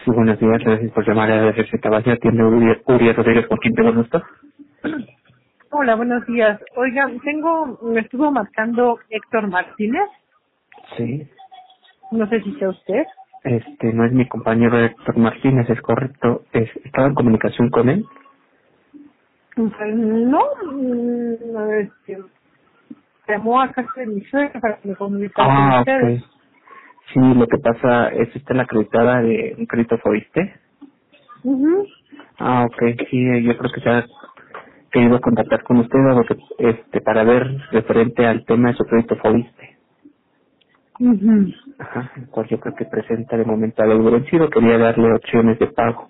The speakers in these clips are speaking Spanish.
Sí, buenos días, gracias por llamar a la receta base. Atiende Uriel Rodríguez, ¿con quién tengo el gusto? Hola, buenos días. Oiga, me estuvo marcando Héctor Martínez. Sí. No sé si sea usted. No es mi compañero Héctor Martínez, es correcto. ¿Estaba en comunicación con él? Pues, no, llamó a casa de mi suegra para que me comunicara con ustedes. Ok. Sí, lo que pasa es usted la acreditada de un crédito Fobiste. Mhm. Ok, sí, yo creo que se ha querido contactar con usted dado que, para ver referente al tema de su crédito Fobiste. Mhm. Ajá, el cual yo creo que presenta de momento algo vencido. Quería darle opciones de pago.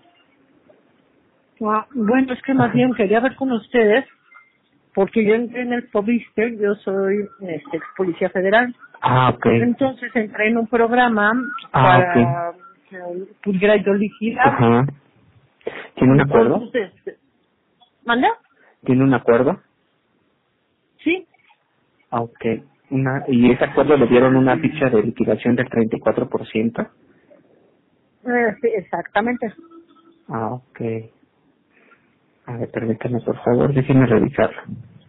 Bueno, es que más Ajá. bien quería ver con ustedes, porque yo entré en el Fobiste, yo soy ex policía federal. Ok. Entonces entré en un programa Ok. para que pudiera yo liquidar. Ajá. ¿Tiene un acuerdo? Entonces, ¿manda? ¿Tiene un acuerdo? Sí, Ok. ¿Y ese acuerdo le dieron una ficha de liquidación del 34%? sí, exactamente. Ok. A ver, permítame, por favor, déjeme revisarlo.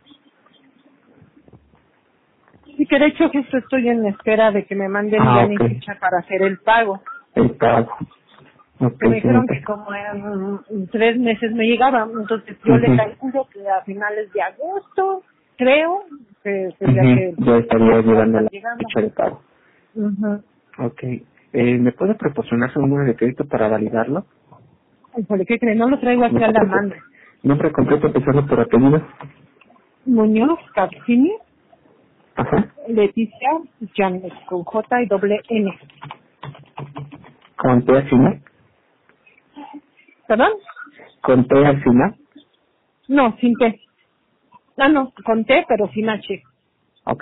Sí, que de hecho justo estoy en espera de que me manden ya mi Ok. ficha para hacer el pago. El pago. Ok, Que me dijeron señorita. que como en 3 meses me llegaba, entonces yo le Ujú. calculo que a finales de agosto, creo, que tendría que Ujú. Ya estaría va a llevando estar la llegando. ficha de pago. Ujú. Ok. ¿Me puede proporcionar su número de crédito para validarlo? Híjole, ¿qué creen? No lo traigo No aquí a se la preocupe. mano. Nombre completo, empezando por apellido. Muñoz Capsini, Ajá. Leticia Llanes, con J y doble N. Con T al final. ¿Perdón? Con T al final. No, sin T. Ah, no, con T, pero sin H. Ok.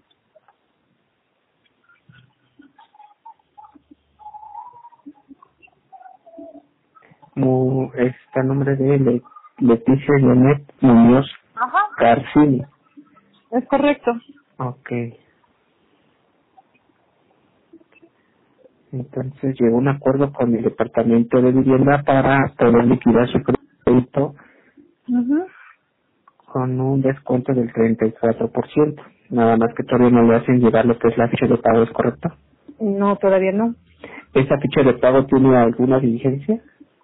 Está el nombre de Leticia Janet Muñoz Ajá. Carcini. Es correcto. Ok. Entonces llegó un acuerdo con el Departamento de Vivienda para poder liquidar su crédito Ujú. con un descuento del 34%. Nada más que todavía no le hacen llegar lo que es la ficha de pago, ¿es correcto? No, todavía no. ¿Esa ficha de pago tiene alguna diligencia?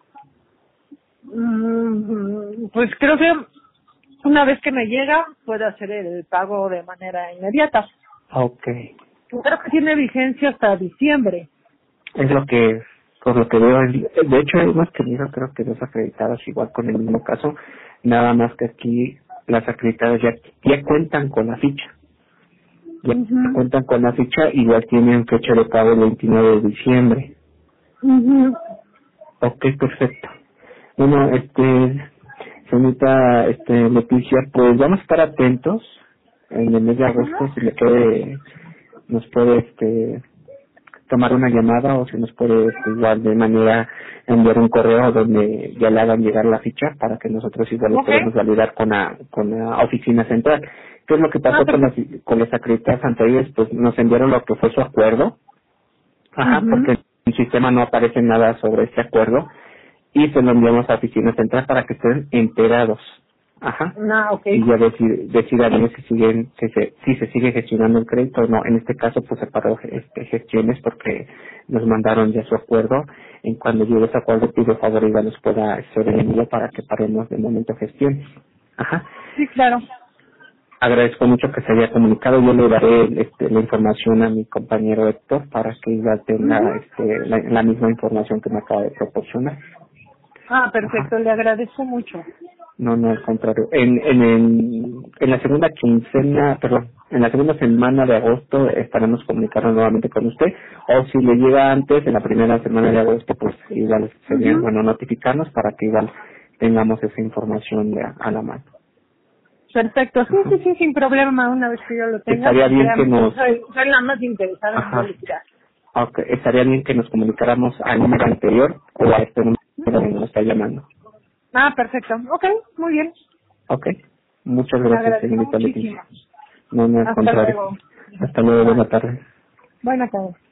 Pues creo que una vez que me llega, puedo hacer el pago de manera inmediata. Ok. Creo que tiene vigencia hasta diciembre. Es lo que, por lo que veo, de hecho hemos tenido creo que dos acreditadas igual con el mismo caso, nada más que aquí las acreditadas ya cuentan con la ficha, ya Ujú. cuentan con la ficha, igual tienen fecha de pago el 29 de diciembre. Ujú. Ok, perfecto. Bueno, señorita, Leticia, pues vamos a estar atentos en el mes de agosto, si le puede, nos puede, tomar una llamada o si nos puede igual de manera enviar un correo donde ya le hagan llegar la ficha para que nosotros igual lo Ok. podemos validar con la oficina central. ¿Qué es lo que Ah, pasó perfecto. con las acreditadas anteriores? Pues nos enviaron lo que fue su acuerdo, ajá, Ujú. porque en el sistema no aparece nada sobre este acuerdo y se lo enviamos a oficina central para que estén enterados, ajá, Ah, ok. y ya decidan si se sigue gestionando el crédito o no. En este caso pues se paró gestiones porque nos mandaron ya su acuerdo. En cuando llegue ese acuerdo pido favor y ya nos pueda ser el envío para que paremos de momento gestiones, ajá. Sí, claro. Agradezco mucho que se haya comunicado. Yo le daré la información a mi compañero Héctor para que igual tenga Ujú. la misma información que me acaba de proporcionar. Ah, Ajá. perfecto. Le agradezco mucho. No, no, al contrario. En la segunda quincena, perdón, en la segunda semana de agosto estaremos comunicando nuevamente con usted. O si le llega antes, en la primera semana de agosto, pues igual sería Ujú. bueno notificarnos para que igual tengamos esa información a la mano. Perfecto. Sí, Ajá. sí, sí, sin problema. Una vez que yo lo tenga, Estaría pues bien que créanme que nos, soy la más interesada en yo ajá, liquidar. ok, estaría bien que nos comunicáramos al número anterior o a este número que nos está llamando. Ah, perfecto. Ok, muy bien. Ok. Muchas Le gracias, agradezco señorita Leticia. muchísimo. No, no, al Hasta contrario. luego. Hasta luego, Bye. buena tarde. Buenas tardes.